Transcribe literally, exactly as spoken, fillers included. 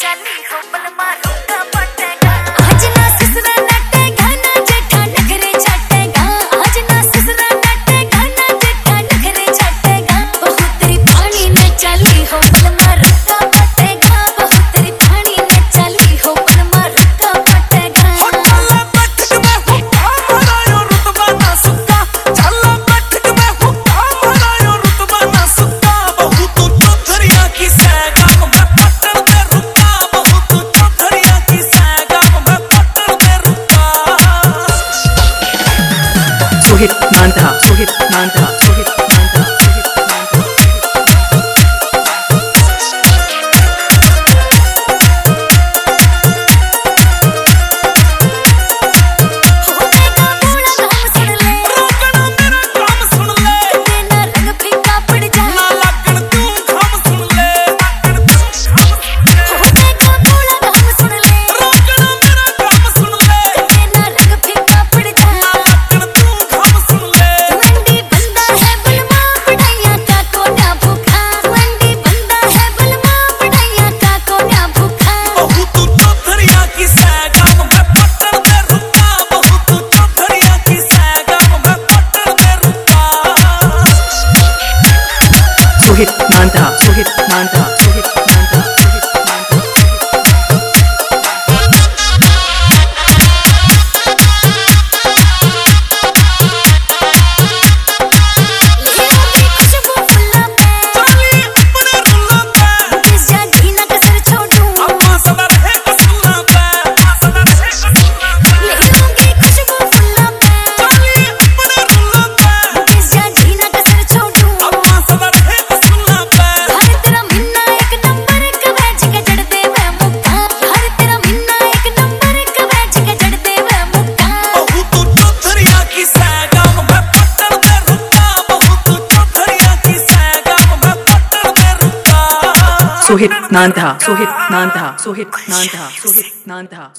चली हो बल मारो का पटेगा आज ना ससुरा नटेगा ना जेठा नखरे छटेगा आज ना ससुरा नटेगा ना जेठा नखरे छटेगा बहुत तेरी पानी ने चली हो बल मारो का पटेगा बहुत तेरी पानी ने चली हो बल मारो का पटेगा चला बैठक में हुक्का मारायो रुतबा ना सुक्का चला बैठक में हुक्का मारायो रुतबा ना सुक्का बहुत चौधरिया की सैगा में पटन दे रुका बहुत चौधरिया की सैगा में पटन दे रुका Suhit Nanda, Suhit Nanda, Suhit Nanda, Suhit Nanda. होतेगा बोला काम सुन ले रोकना मेरा काम सुन ले तेरा रंग फीका पड़ जाए ना लगन तू काम सुन ले लगन तू काम सुन ले होतेगा बोला काम सुन ले रोकना मेरा काम सुन ले तेरा रंग फीका पड़ जाए लगन तू काम सुन ले वंडी बंदा है बलमा पढ़ाइया का कोन्या भूखा वंडी बंदा है बलमा पढ़ाइया का कोन्या भूखा बहुत चौधरिया की सैगा में पटन दे रुका बहुत चौधरिया की सैगा में पटन दे रुका Suhit Nanda, Suhit Nanda, Suhit Nanda, Suhit Nanda. लेगी खुशबू फुल्ला पे चली अपने रुल्ला पे किस जागी ना कसर छोड़ूं अम्मा सदा रहे कसुल्ला पे अम्मा सदा रहे कसुल्ला पे लेगी खुशबू फुल्ला पे चली अपने रुल्ला पे किस जागी ना कसर छोड़ूं अम्मा सदा रहे कसुल्ला पे यार तेरा मिन्ना एक नंबर कवैज के जड़ दे मैं मुक्का यार तेरा मिन्ना एक नंबर कवैज के जड़ दे मैं मुक्का बहुत चौधरिया की सैगा में पटन दे रुका बहुत चौधरिया की सैगा में पटन दे रुका Suhit Nanda, Suhit Nanda, Suhit Nanda, Suhit Nanda.